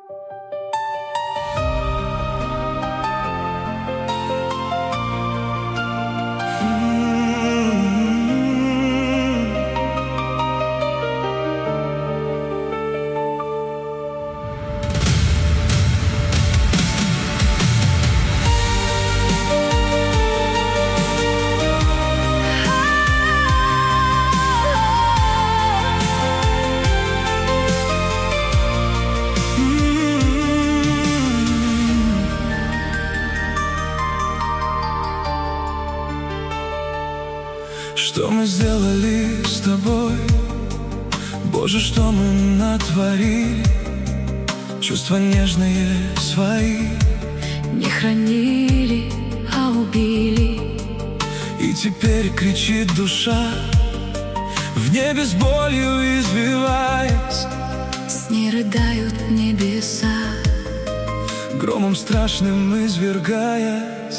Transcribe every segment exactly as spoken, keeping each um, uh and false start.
Что мы сделали с тобой? Боже, что мы натворили? Чувства нежные свои не хранили, а убили. И теперь кричит душа, в небе с болью извиваясь. С ней рыдают небеса, громом страшным извергаясь.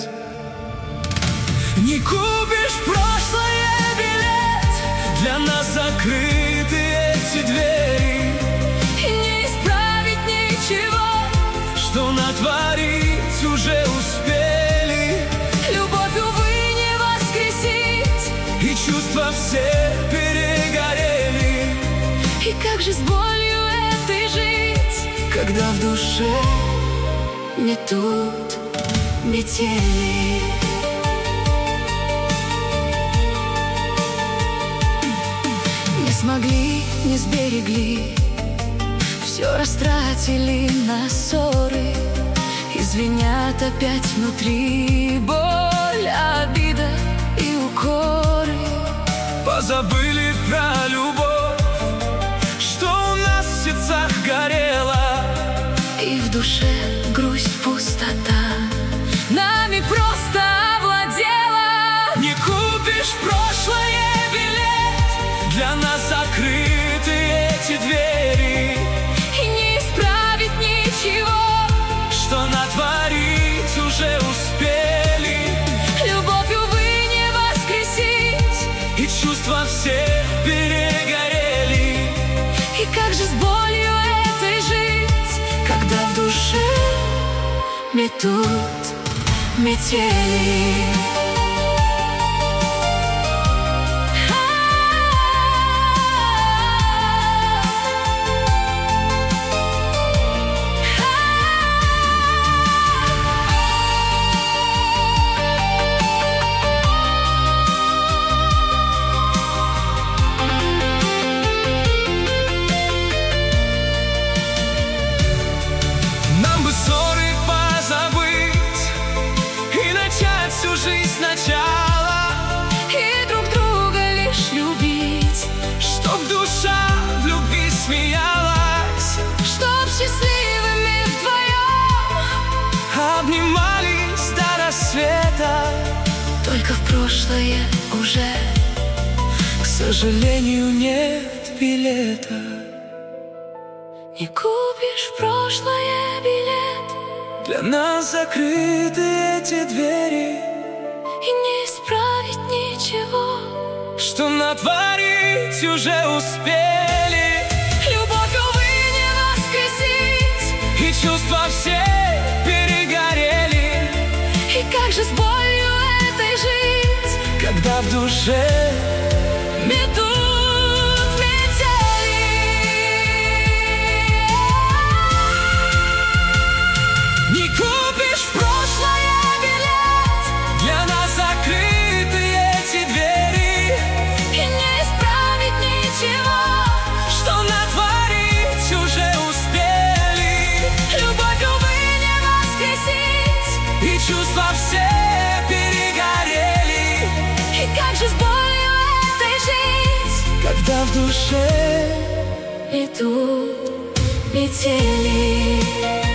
Не купишь прошлое билет, для нас закрыты эти двери. И не исправить ничего, что натворить уже успели. Любовь, увы, не воскресить, и чувства все перегорели. И как же с болью этой жить, когда в душе метут метели? Не смогли, не сберегли, все растратили на ссоры. Извинят опять внутри боль, обида и укоры. Позабыли про любовь, что у нас в сердцах горело. И в душе грусть, пустота нами просто овладела. Не купишь прошлое билет, для нас закрыты эти двери. И не исправить ничего, что натворить уже успели. Любовь, увы, не воскресить, и чувства все перегорели. И как же с болью этой жить, когда в душе метут метели? Нам бы ссоры позабыть и начать всю жизнь сначала. И друг друга лишь любить, чтоб душа в любви смеялась, чтоб счастливыми вдвоем обнимались до рассвета. Только в прошлое уже, к сожалению, нет билета. не купишь в прошлое билет, Для нас закрыты эти двери. и не исправить ничего, что натворить уже успели. Любовь, увы, не воскресить, и чувства все перегорели. и как же с болью этой жить, когда в душе метут метели? не купишь в прошлое билет, для нас закрыты эти двери. И не исправить ничего, что натворить уже успели. любовь, увы, не воскресить, и чувства все перегорели. и как же с болью этой жить, когда в душе метут метели?